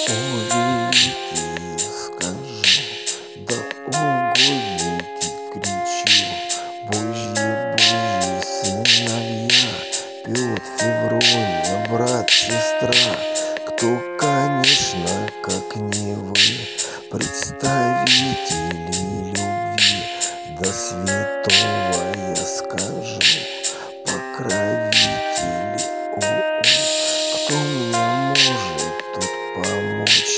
О, великий, скажу, да угодники кричу, Божьи, Божьи сыновья, Петр, Феврония, брат, сестра, кто, конечно, как не вы, представители любви, до святого я скажу, покровители, кто мне может тут помочь?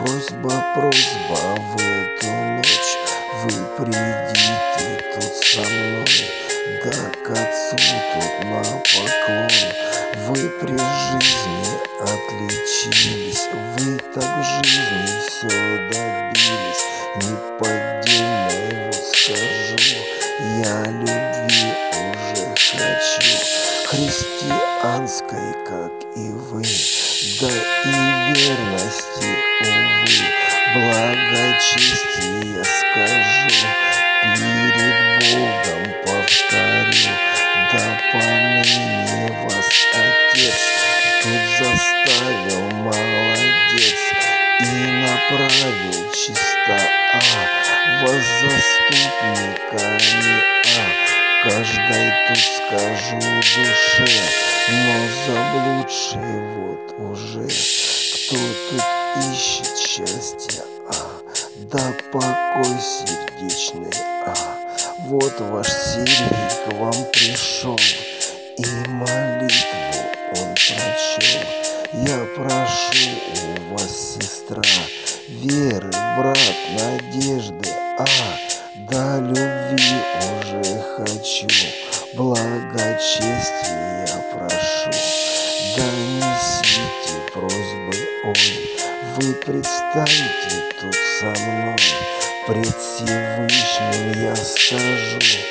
Просьба в эту ночь, вы придите тут со мной, да к отцу тут на поклон. Вы при жизни отличились, вы так в жизни все добились. Неподдельной вот скажу, я любви уже хочу, христианской, как и вы, да и верности, увы, благочестие скажу, перед Богом повторю, да поныне вас Отец тут заставил, молодец, и направил чисто, вас заступниками, каждой тут скажу душе, но заблудший вот уже, кто тут ищет счастья, да покой сердечный, вот ваш Сергий к вам пришел, и молитву он прочел. Я прошу у вас, сестра, веры, брат, надежды, да любви уже хочу, благочестия прошу, да несите просьбы, ой, вы предстаньте тут со мной, пред Всевышним я скажу,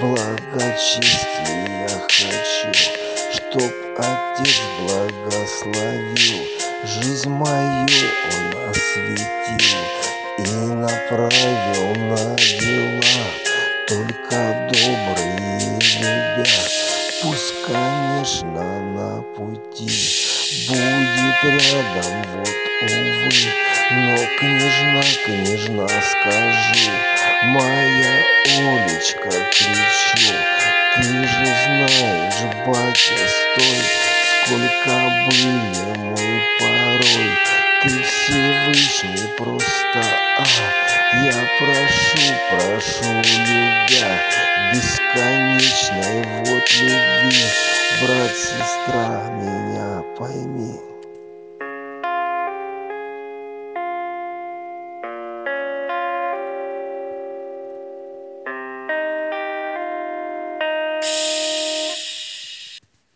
благочестия хочу, чтоб Отец благословил, жизнь мою Он осветил и направил на дела, только добрые любя. Пусть, конечно, на пути будет рядом, вот, увы, но княжна, скажу, моя Олечка, кричу, ты же знаешь, батя, стой, сколько были мы порой, ты Всевышний просто, я прошу, любя, бесконечной вот любви, брат, сестра, меня пойми.